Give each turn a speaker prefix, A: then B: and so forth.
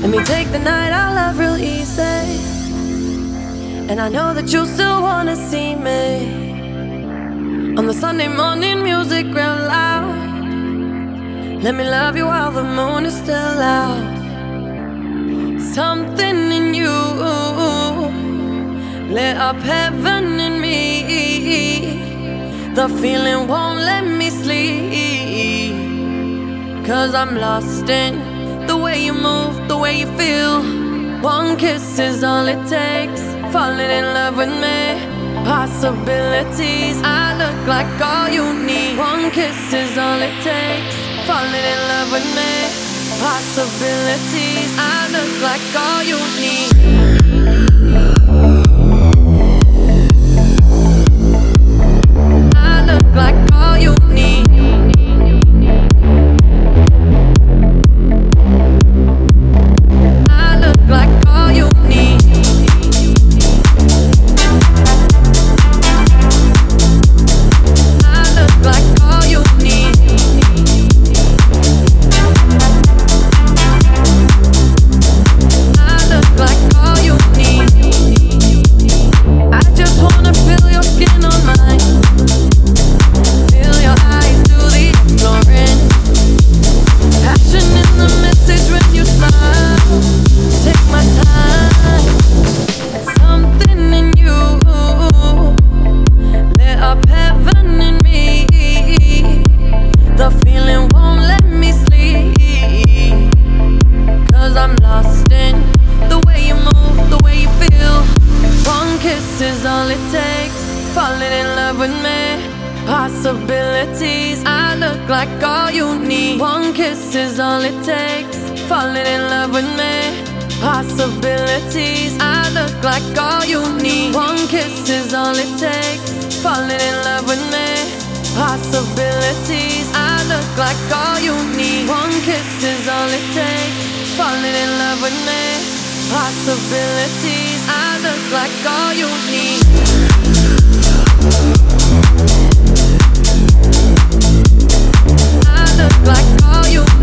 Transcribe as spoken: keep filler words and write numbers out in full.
A: Let me take the night I love real easy. And I know that you still wanna see me on the Sunday morning music real loud. Let me love you while the moon is still out. Something in you lit up heaven in me. The feeling won't let me sleep, 'cause I'm lost in the way you move, the way you feel. One kiss is all it takes. Falling in love with me. Possibilities, I look like all you need. One kiss is all it takes. Falling in love with me. Possibilities, I look like all you need. I look like all you need. I look like all you need. I look like all you need. I look like all you need. I just wanna feel your skin on mine. Feel your eyes do the exploring. Passion in the message when you smile. Take my time. Something in you lit up heaven in me. The feeling won't let me sleep, 'cause I'm lost in the way you move, the way you feel. One kiss is all it takes. Falling in love with me. Possibilities, I look like all you need. One kiss is all it takes. Falling in love with me. Possibilities, I look like all you need. One kiss is all it takes. Falling in love with me. Possibilities, I look like all you need. One kiss is all it takes. Falling in love with me. Possibilities, I look like all you need. I look like all you